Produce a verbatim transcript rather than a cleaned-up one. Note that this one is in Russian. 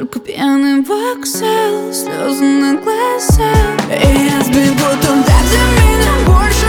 только пьяный вокзал, слезы на глазах. И я сбегу туда, где меня больше